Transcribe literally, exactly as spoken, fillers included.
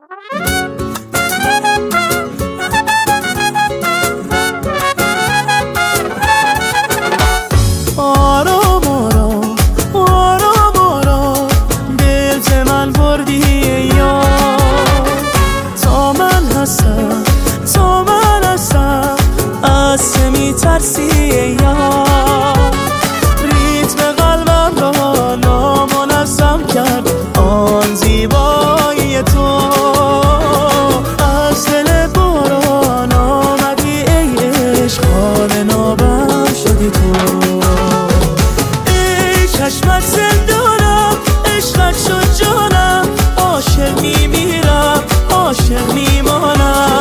آرام آرام آرام آرام دل ز من بردی یا تا من هستم تا من هستم از چه میترسی یا ریتم قلبم را نامنظم کرد آن زیبایی تو از دل باران آمدی ای عشق حال نابم شدی تو ای چشمت زندانم عشقت شد جانم عاشق میمیرم عاشق میمانم